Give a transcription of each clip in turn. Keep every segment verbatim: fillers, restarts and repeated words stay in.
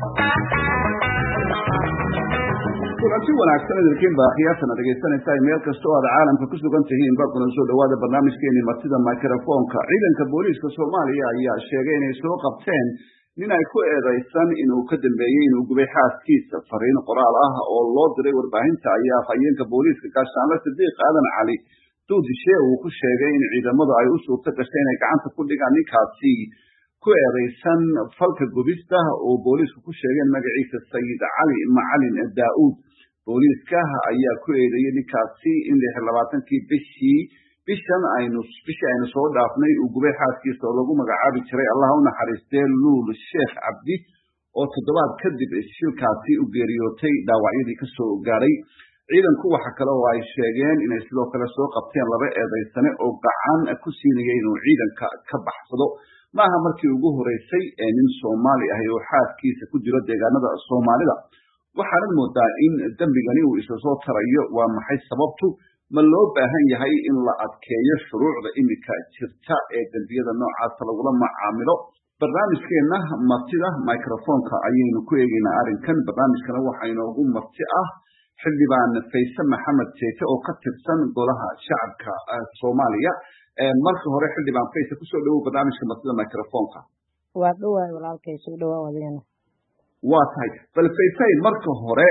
kulanti wanaagsan idinkiin baa qiyaasana dhegaysanaysaa meel kasta oo aad caalamka ku sugan tihiin baa kuna soo dhawaada barnaamijkeeni martida microfonka ciidanka booliiska Soomaaliya ayaa sheegay inay soo qabteen nin ay ku eedeysan inuu ka dambeeyay inuu gubay xaaskiisa fariin qoraal ah oo loo diray warbaahinta ayaa hay'adda booliiska gaashaanle Sidiiq Aadan Cali Duudishe uu ku sheegay in ciidamadu ay u suurta gashay inay gacanta ku dhigaan ninkaasi ku eedeysan falka gubista oo booliisku ku sheegeen magaciisa Sayid Cali Macalin Daawud booliiska ayaa ku eedeeyay ninkaasi in lix iyo labaatankii bishii bishan aynu bishii aynu soo dhaafnay uu gubay xaaskiisa oo lagu magacaabi jiray Allah u naxariistay Luul Sheekh Cabdi oo toddobaad kadib shilkaasi u geeriyootay dhaawacyadii ka soo gaaray ciidanku waxa kale oo ay sheegeen inay sidoo kale soo qabteen laba eedeysane oo gacan ku siinayay inuu ciidanka ka baxsado maaha markii ugu horeysay ee nin Soomaali ah oo xaaskiisa ku jiro deegaanada Soomaalida waxaana moodaa in dambigani uu isa soo tarayo waa maxay sababtu ma loo baahan yahay in la adkeeyo shuruucda imika jirta ee dambiyada noocaas lagula macaamilo barnaamijkeena martida microfonka ayaynu ku eegaynaa arrinkan barnaamijkana waxa inoogu marti ah xildhibaan Faysal Maxamed Jeete oo ka tirsan golaha shacabka Soomaaliya marka hore xildhibaan Faysal ku soo dhawow barnaamijka martida microfonka waa dhawaay walaalkay soo dhawaad wadayna waa tahay bal Faysal marka hore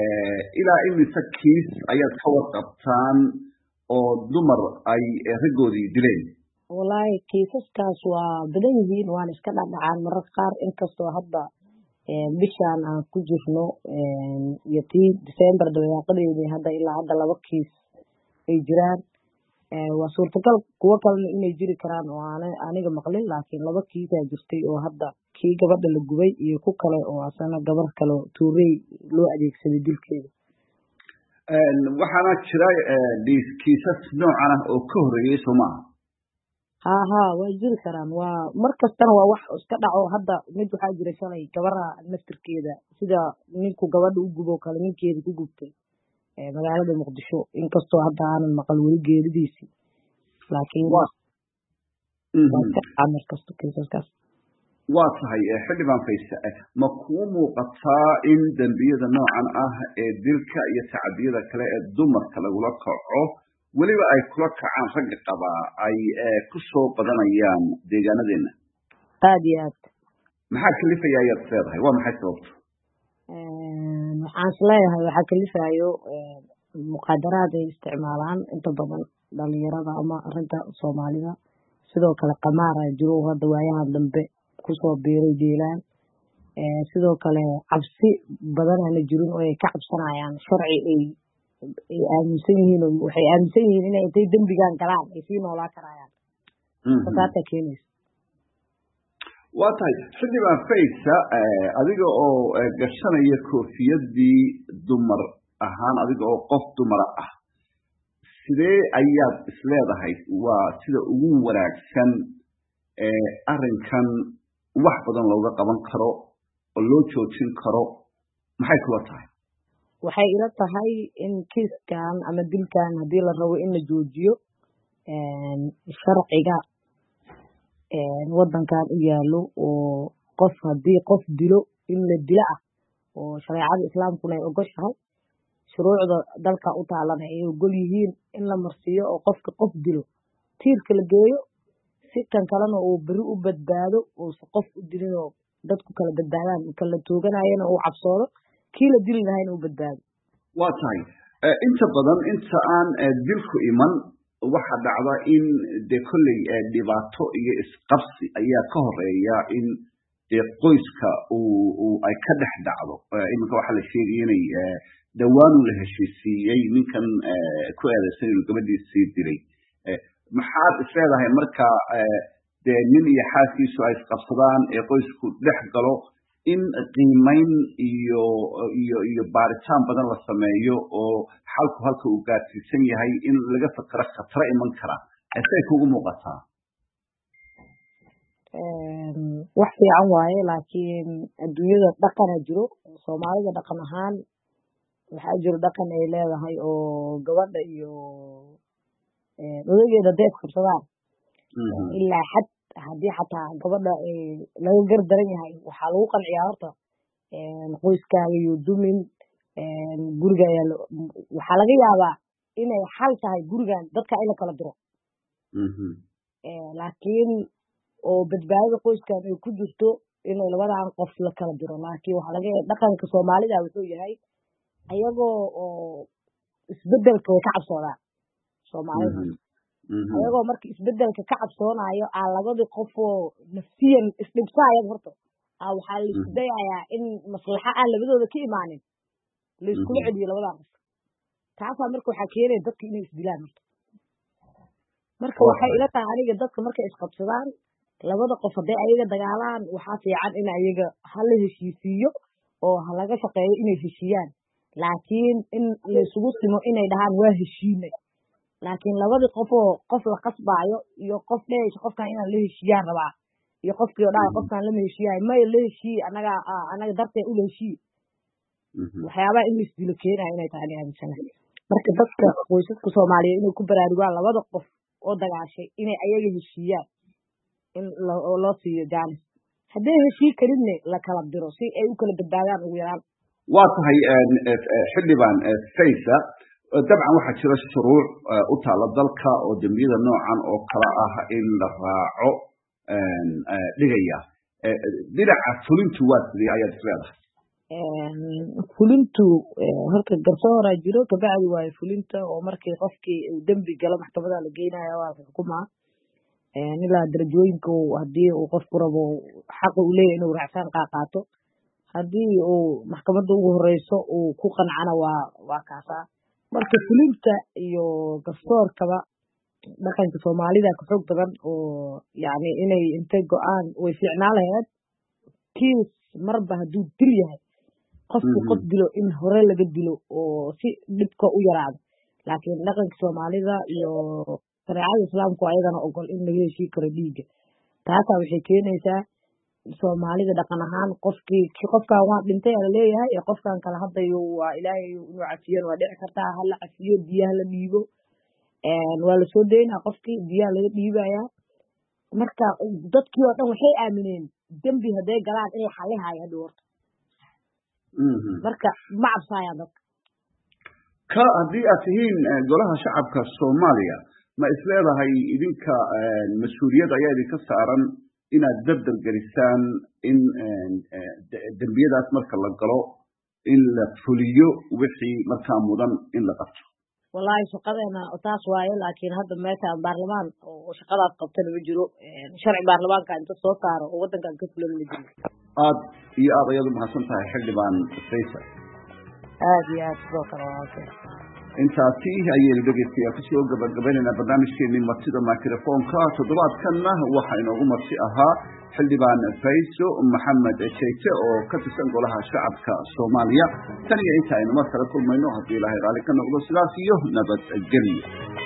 ilaa imisa kiis ayaad ka warqabtaan oo dumar ay ragoodii dileen wallahi kiisaskaas waa badan yihiin waan iska dhacaan mararka qaar inkastoo hadda bishaan aan ku jirno iyo tii December dabayaaqadeedii hadda ilaa hadda laba kiis ay jiraan waa suurtagal kuwa kale inay jiri karaan oo aan aniga maqlin laakiin laba kiis ayaa jirtay oo hadda kii gabadha la gubay iyo ku kale oo asana gabar kale tuuray loo adeegsaday dilkeeda een waxaana jira kiisas noocan ah oo ka horeeyay Soomaaliya ha ha way jiri karaan waa markastana waa wax iska dhaco hadda mid waxa jira shalay gabadha naftirkeeda sida ninku gabadha u gubo kale ninkeeda ku gubtay ee magaalada Muqdisho inkastoo hadda aan maqal weli geeridiisii laakiin waa amar kasto kiisaskaas waa tahay xildhibaan Faysal ma ku muuqataa in dambiyada noocan ah ee dilka iyo tacadiyada kale ee dumarka lagula kaco waliba ay kula kacaan rag qaba ay ku soo badanayaan deegaanadeena aad iyo aad maxaa kalifaya ayaad leedahay waa maxay sababtu een waxaan leeyahay waxa kalifayo muqaadaraad ay isticmaalaan inta badan dhalinyarada ama ragga Soomaalida sidoo kale qamaar ay jiro hadda waayahan dambe ku soo biiray deelaan ee sidoo kale cabsi badan aan jirin oo ay ka cabsanayaan sharci ay ay aaminsan yihiin oo waxay aaminsan yihiin inay tay dambigan galaan ay sii noolaa karayaan sababta keenaysa waa tahay xildhibaan Faysal adiga oo gashanaya koofiyadii dumar ahaan adiga oo qof dumar ah sidee ayaad isleedahay waa sida ugu wanaagsan ee arrinkan wax badan looga qaban karo oo loo joojin karo maxay kula tahay waxay ila tahay in kiiskan ama dilkan hadii la rabo in la joojiyo een sharciga een wadankan u yaalo oo qof hadii qof dilo in la dila ah oo shariicada islaamku ay ogoshahay shuruucda dalka u taalana ay ogol yihiin in la marsiyo oo qofka qof dilo tiirka la geeyo si kan kalena oo bari u badbaado oo qof u dilin oo dadku kala badbaadaan kala tooganayna oo cabsoodo kii la dili lahayn oo badbaado waa tahay inta badan inta aan dilku iman waxa dhacda in de kulli dhibaato iyo isqabsi ayaa ka horeeya in qoyska uu ay ka dhex dhacdo iminka waxa la sheegay inay dawaan la heshiisiyay ninkan ku eedeysan inuu gabadhiisii dilay maxaad isleedahay marka de nin iyo xaaskiisu ay isqabsadaan ee qoysku dhex galo in qiimeyn iyo iyo iyo baaritaan badan la sameeyo oo xalku halka uu gaarsiisan yahay in laga fakaro khatar iman kara ay kugu muuqataa een wax fiican waaye laakiin adduunyada dhaqan jiro Soomaalida dhaqan ahaan waxa jiro dhaqan ay leedahay oo gabadha iyo ee odageeda deeq qabsadaan ilaa xad hadii xataa gabadha laga gardaran yahay waxa lagu qanciyaa horta qoyskaaga iyo dumin guriga waxaa laga yaabaa inay xal tahay gurigan dadka in la kala diro laakiin oo badbaadada qoyskan ay ku jirto inay labadan qof la kala diro laakiin waxaa laga dhaqanka Soomaalida wuxuu yahay ayagoo oo isbedelka way ka cabsoodaan Soomaalida ayagoo markii isbedelka ka cabsoonayo aan labadii qof oo nafsiyan isdhibsaayad horto aa waxaa la isku dayayaa in maslaxa aan labadooda ka imaanin la isku celiyo labadan qof taasa marka waxaa keenaya dadka inay isdilaan horto marka waxay ila tahay aniga dadka markay isqabsadaan labada qof haday ayaga dagaalaan waxaa fiican in ayaga hal heshiisiyo oo halaga shaqeeyo inay heshiiyaan laakiin in la isugu simo inay dhahaan waa heshiinay laakiin labadii qof oo qof la qasbaayo iyo qof dheesh qofkan inaan la heshiiyaan rabaa iyo qofkii oo dhaay qofkan lama heshiiyay ma la heshiiy anaga anaga dartay u la heshiiy waxyaabaha in isdilo keenaya inay tahay aaminsan marka dadka qoysaska Soomaaliyeed inay ku baraarugaan labada qof oo dagaashay inay ayaga heshiiyaan in loo siiyo jaanis haddii heshii karinne la kala diro si ay u kala badbaadaan ugu yaraan waa tahay xildhibaan Faysa dabcan waxaa jira shuruuc u taala dalka oo dambiyada noocan oo kala ah in la raaco dhigaya dhinaca fulintu waa sidii ayaad isleedahay fulintu horta garsoora jiro kabacdi waa fulinta oo markii qofkii uu dambi galo maxkamada la geynayo waa xukumaa ilaa darajooyinka haddii uu qofku rabo xaq u leeyahay inuu raacsan qaato haddii uu maxkamadda ugu horeyso uu ku qancana waa waa kaasa marka fulinta iyo garsoorkaba dhaqanka Soomaalida ka xoog badan oo yaani inay intay go'aan way fiicnaa lahayd kiis marba hadduu dil yahay qofku qof dilo in hore laga dilo oo si dhibka u yaraado laakiin dhaqanka Soomaalida iyo shariicada Islaamku ayagana ogol in laga heshii karo dhiiga taasa waxay keenaysaa Soomaalida dhaqan ahaan qofkii qofkaan waa dhintay la leeyahay ee qofkaan kala hadayo waa Ilaahay inuu cafiyo waa dhici kartaa hal la cafiyo biyaha la dhiibo een waa la soo deynaa qofkii biyaha laga dhiibaya marka dadkii oo dhan waxay aamineen dambi haday galaan in la xalinayo dhowrto marka ma cabsaaya dad ka hadii aad tihiin golaha shacabka Soomaaliya ma isleedahay idinka mas'uuliyad ayaa idinka saaran inaad dardar gelisaan in dambiyadaas marka la galo in la fuliyo wixii markaa mudan in la qabto wallahi shaqadeena taas waayo laakiin hadda meesha baarlamaan oo shaqadaas qabtana ma jiro sharci baarlamaanka inta soo saaro oo wadankan ka fulan ma jiro aad iyo aad ayadu mahadsan tahay xildhibaan Faysa aad iyo aad soo kale waa intaasi ayaynu dhegeystayaal ku soo gabagabeynayna barnaamijkeennii martida mikrofoonka toddobaadkanna waxaa inoogu marti ahaa xildhibaan Fayso Maxamed Jeyte oo ka tirsan golaha shacabka Soomaaliya tan iyo inta aynu mar kale kulmayno haddii Ilaahay raali ka noqdo sidaas iyo nabad gelyo